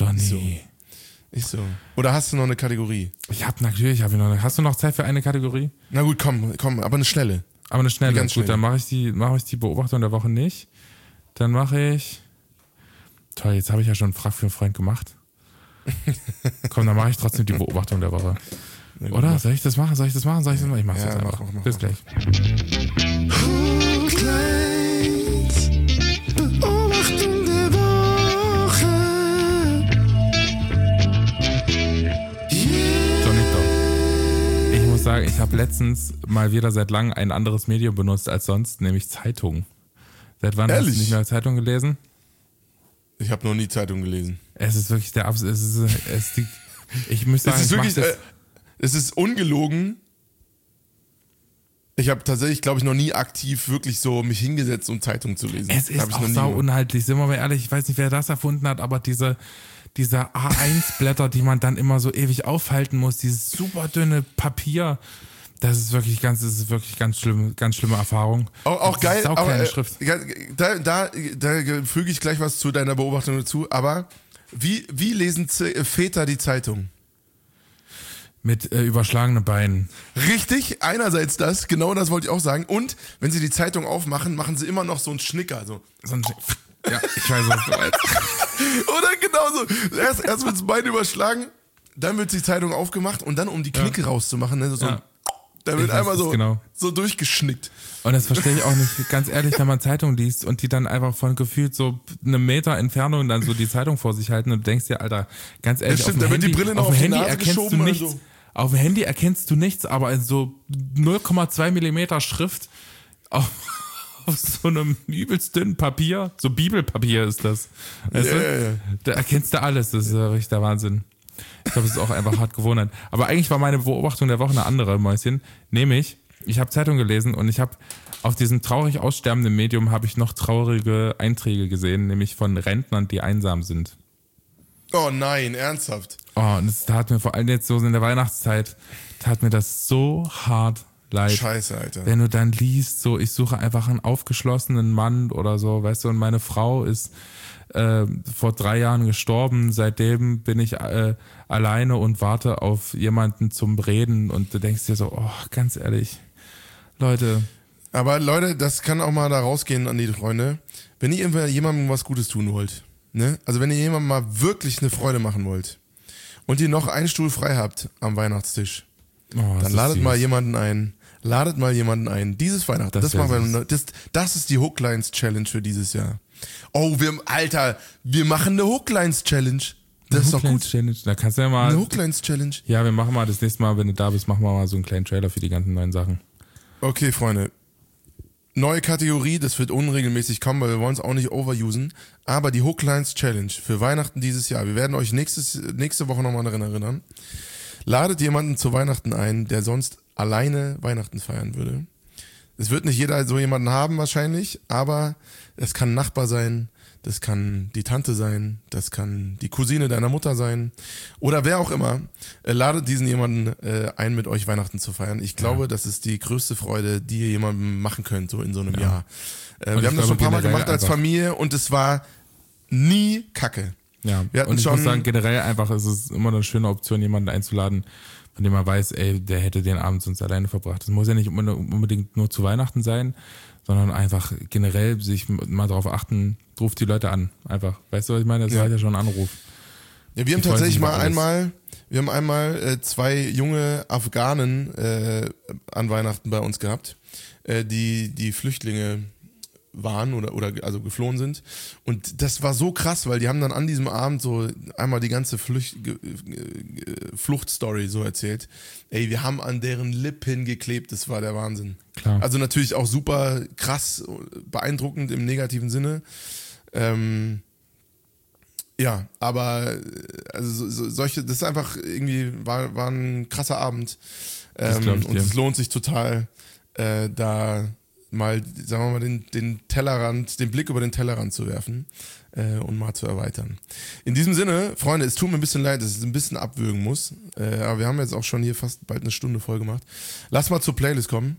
doch nie. Ist so. Oder hast du noch eine Kategorie? Natürlich habe ich noch eine. Hast du noch Zeit für eine Kategorie? Na gut, komm, aber eine schnelle. Aber eine schnelle. Ganz Gut, schnell. dann mache ich die Beobachtung der Woche nicht. Dann mache ich... Toll, jetzt habe ich ja schon Frag für einen Freund gemacht. Komm, dann mache ich trotzdem die Beobachtung der Woche. Oder? Soll ich das machen? Ich mache es jetzt einfach. Bis gleich. Hochglanz, Beobachtung der Woche. Johnny, ich muss sagen, ich habe letztens mal wieder seit langem ein anderes Medium benutzt als sonst, nämlich Zeitung. Seit wann hast du nicht mehr Zeitung gelesen? Ich habe noch nie Zeitung gelesen. Es ist wirklich ich muss sagen, es ist ungelogen. Ich habe tatsächlich, glaube ich, noch nie aktiv wirklich so mich hingesetzt, um Zeitung zu lesen. Es ist auch sau unhaltlich, sind wir mal ehrlich, ich weiß nicht, wer das erfunden hat, aber diese A1-Blätter, die man dann immer so ewig aufhalten muss, dieses super dünne Papier, das ist wirklich ganz schlimme Erfahrung. Auch geil, aber Schrift. Da füge ich gleich was zu deiner Beobachtung dazu, aber wie lesen Väter die Zeitung? Mit überschlagenen Beinen. Richtig, einerseits das, genau das wollte ich auch sagen. Und wenn sie die Zeitung aufmachen, machen sie immer noch so einen Schnicker. So. Ja, ich weiß, was du meinst. Oder genauso. Erst wird das Bein überschlagen, dann wird die Zeitung aufgemacht und dann, um die Knicke rauszumachen, ne, so da wird einmal so durchgeschnickt. Und das verstehe ich auch nicht, ganz ehrlich, wenn man Zeitung liest und die dann einfach von gefühlt so einem Meter Entfernung dann so die Zeitung vor sich halten und du denkst dir, Alter, ganz ehrlich, stimmt, da wird die Brille noch auf die Nase geschoben nichts. oder so. Auf dem Handy erkennst du nichts, aber in so 0,2 Millimeter Schrift auf so einem übelst dünnen Papier, so Bibelpapier ist das. Weißt du? Da erkennst du alles, das ist ja richtig der Wahnsinn. Ich glaube, es ist auch einfach hart Gewohnheit. Aber eigentlich war meine Beobachtung der Woche eine andere, Mäuschen. Nämlich, ich habe Zeitung gelesen und ich habe auf diesem traurig aussterbenden Medium habe ich noch traurige Einträge gesehen, nämlich von Rentnern, die einsam sind. Oh nein, ernsthaft? Oh, und das tat mir vor allem jetzt so in der Weihnachtszeit, tat mir das so hart leid. Scheiße, Alter. Wenn du dann liest, so, ich suche einfach einen aufgeschlossenen Mann oder so, weißt du, und meine Frau ist vor 3 Jahren gestorben, seitdem bin ich alleine und warte auf jemanden zum Reden und du denkst dir so, oh, ganz ehrlich, Leute. Aber Leute, das kann auch mal da rausgehen an die Freunde. Wenn ihr jemandem was Gutes tun wollt, ne? Also wenn ihr jemandem mal wirklich eine Freude machen wollt und ihr noch einen Stuhl frei habt am Weihnachtstisch, dann ladet mal jemanden ein. Ladet mal jemanden ein. Dieses Weihnachten. Das ist die Hooklines Challenge für dieses Jahr. Oh, wir machen eine Hooklines Challenge. Das ist doch gut. Challenge. Da kannst du ja mal. Eine Hooklines Challenge. Ja, wir machen mal das nächste Mal, wenn du da bist, machen wir mal so einen kleinen Trailer für die ganzen neuen Sachen. Okay, Freunde. Neue Kategorie, das wird unregelmäßig kommen, weil wir wollen es auch nicht overusen. Aber die Hooklines Challenge für Weihnachten dieses Jahr. Wir werden euch nächste Woche nochmal daran erinnern. Ladet jemanden zu Weihnachten ein, der sonst alleine Weihnachten feiern würde. Es wird nicht jeder so jemanden haben wahrscheinlich, aber es kann ein Nachbar sein, das kann die Tante sein, das kann die Cousine deiner Mutter sein oder wer auch immer. Ladet diesen jemanden ein, mit euch Weihnachten zu feiern. Ich glaube, das ist die größte Freude, die ihr jemandem machen könnt, so in so einem Jahr. Wir haben das schon ein paar Mal gemacht als Familie und es war nie Kacke. Ja, und ich muss sagen, generell einfach ist es immer eine schöne Option, jemanden einzuladen, von dem man weiß, ey, der hätte den Abend sonst alleine verbracht. Das muss ja nicht unbedingt nur zu Weihnachten sein, sondern einfach generell sich mal darauf achten, ruft die Leute an. Einfach, weißt du, was ich meine? Das ist ja schon ein Anruf. Ja, wir haben tatsächlich einmal 2 junge Afghanen an Weihnachten bei uns gehabt, die Flüchtlinge waren oder also geflohen sind. Und das war so krass, weil die haben dann an diesem Abend so einmal die ganze Fluchtstory so erzählt. Ey, wir haben an deren Lippen geklebt, das war der Wahnsinn. Klar. Also natürlich auch super krass, beeindruckend im negativen Sinne. Ja, aber also solche, das ist einfach irgendwie, war ein krasser Abend. Und es lohnt sich total, da mal, sagen wir mal, den Blick über den Tellerrand zu werfen und mal zu erweitern. In diesem Sinne, Freunde, es tut mir ein bisschen leid, dass ich es ein bisschen abwürgen muss, aber wir haben jetzt auch schon hier fast bald eine Stunde voll gemacht. Lass mal zur Playlist kommen.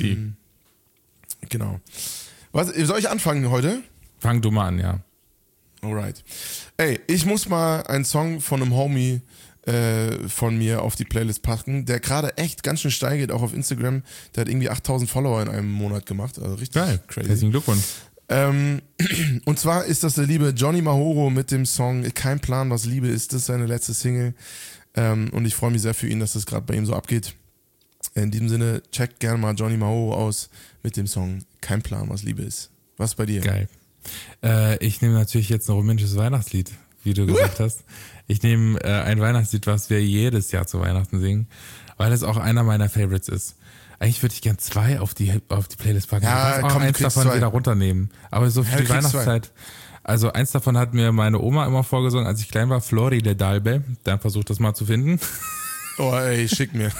Genau. Soll ich anfangen heute? Fang du mal an, ja. Alright. Ey, ich muss mal einen Song von einem Homie von mir auf die Playlist packen, der gerade echt ganz schön steil geht, auch auf Instagram. Der hat irgendwie 8000 Follower in einem Monat gemacht. Also richtig Geil. crazy. Herzlichen Glückwunsch. Und zwar ist das der liebe Johnny Mahoro mit dem Song Kein Plan, was Liebe ist. Das ist seine letzte Single. Und ich freue mich sehr für ihn, dass das gerade bei ihm so abgeht. In diesem Sinne, checkt gerne mal Johnny Mahoro aus mit dem Song Kein Plan, was Liebe ist. Was bei dir? Geil. Ich nehme natürlich jetzt ein rumänisches Weihnachtslied, wie du gesagt hast. Ich nehme ein Weihnachtslied, was wir jedes Jahr zu Weihnachten singen, weil es auch einer meiner Favorites ist. Eigentlich würde ich gern 2 auf die Playlist packen. Ja, ich kann auch komm, eins davon 2 wieder runternehmen. Aber so für Ja, die Weihnachtszeit. Also eins davon hat mir meine Oma immer vorgesungen, als ich klein war, Flori de Dalbe. Dann versucht das mal zu finden. Oh ey, schick mir.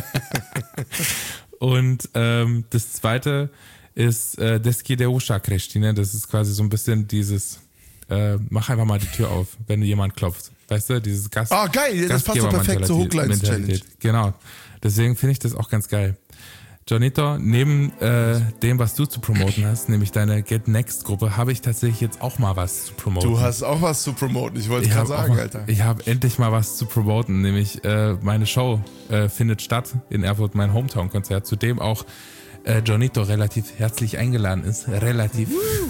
Und das zweite ist Deski de Usha Kristine. Das ist quasi so ein bisschen dieses mach einfach mal die Tür auf, wenn jemand klopft. Weißt du, dieses Ah, geil, das passt so perfekt zur Hooklines-Challenge. Genau. Deswegen finde ich das auch ganz geil. Johnito, neben dem, was du zu promoten hast, nämlich deine Get Next Gruppe, habe ich tatsächlich jetzt auch mal was zu promoten. Du hast auch was zu promoten, ich wollte es gerade sagen, Alter. Ich habe endlich mal was zu promoten, nämlich meine Show findet statt in Erfurt, mein Hometown-Konzert, zu dem auch Johnito relativ herzlich eingeladen ist. Relativ.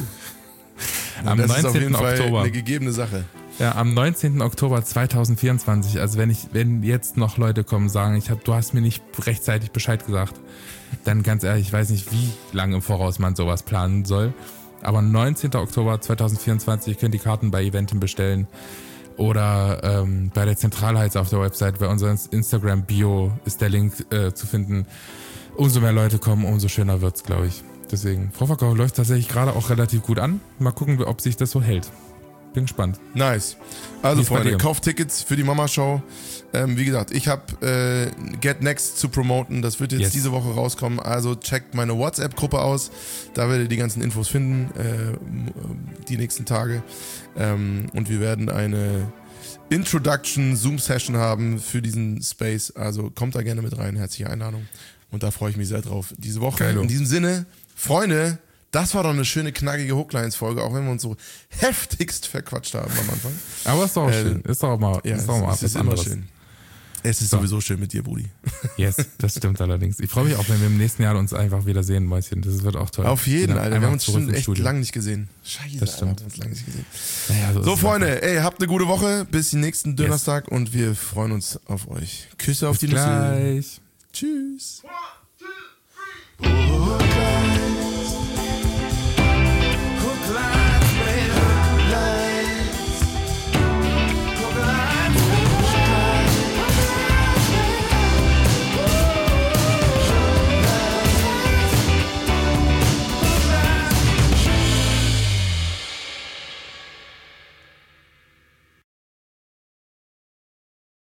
Am das 19. ist auf jeden Fall Oktober. eine gegebene Sache. Ja, am 19. Oktober 2024, also wenn jetzt noch Leute kommen und sagen, du hast mir nicht rechtzeitig Bescheid gesagt, dann ganz ehrlich, ich weiß nicht, wie lange im Voraus man sowas planen soll, aber 19. Oktober 2024, ihr könnt die Karten bei Eventim bestellen oder bei der Zentralheiz auf der Website, bei unserem Instagram-Bio ist der Link zu finden. Umso mehr Leute kommen, umso schöner wird's, glaube ich. Deswegen, Vorverkauf läuft tatsächlich gerade auch relativ gut an. Mal gucken, ob sich das so hält. Bin gespannt. Nice. Also Freunde, Freunde, kauft Tickets für die Mama-Show. Wie gesagt, ich habe Get Next zu promoten. Das wird jetzt diese Woche rauskommen. Also checkt meine WhatsApp-Gruppe aus. Da werdet ihr die ganzen Infos finden, die nächsten Tage. Und wir werden eine Introduction-Zoom-Session haben für diesen Space. Also kommt da gerne mit rein. Herzliche Einladung. Und da freue ich mich sehr drauf. Diese Woche. Geilo. In diesem Sinne, Freunde, das war doch eine schöne, knackige Hooklines-Folge, auch wenn wir uns so heftigst verquatscht haben am Anfang. Aber ist doch auch schön. Ist doch auch mal, ja, ist doch mal es ist was immer anderes. schön. Es ist sowieso schön mit dir, Brudi. Yes, das stimmt allerdings. Ich freue mich auch, wenn wir im nächsten Jahr uns einfach wieder sehen, Mäuschen. Das wird auch toll. Auf jeden, Alter. Wir haben uns schon echt Studio. lange nicht gesehen. Scheiße, Das stimmt. Alter, wir haben uns lange nicht gesehen. Naja, So, Freunde, ey, habt eine gute Woche. Bis den nächsten Donnerstag und wir freuen uns auf euch. Küsse auf Bis die Nüsse. gleich. Tschüss. 1, 2, 3.